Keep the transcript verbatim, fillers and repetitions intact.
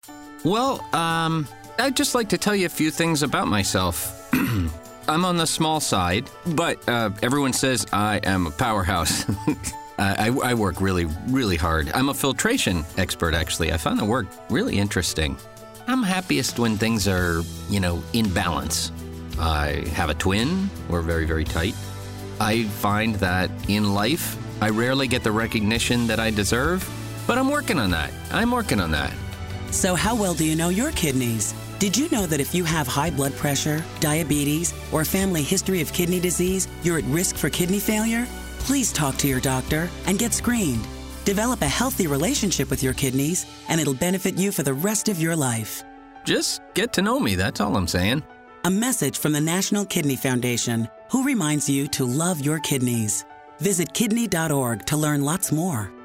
Well, um, I'd just like to tell you a few things about myself. I'm on the small side, but uh, everyone says I am a powerhouse. I, I work really, really hard. I'm a filtration expert, actually. I found the work really interesting. I'm happiest when things are, you know, in balance. I have a twin. We're very, very tight. I find that in life, I rarely get the recognition that I deserve, but I'm working on that. I'm working on that. So how well do you know your kidneys? Did you know that if you have high blood pressure, diabetes, or a family history of kidney disease, you're at risk for kidney failure? Please talk to your doctor and get screened. Develop a healthy relationship with your kidneys, and it'll benefit you for the rest of your life. Just get to know me, that's all I'm saying. A message from the National Kidney Foundation, who reminds you to love your kidneys. Visit kidney dot org to learn lots more.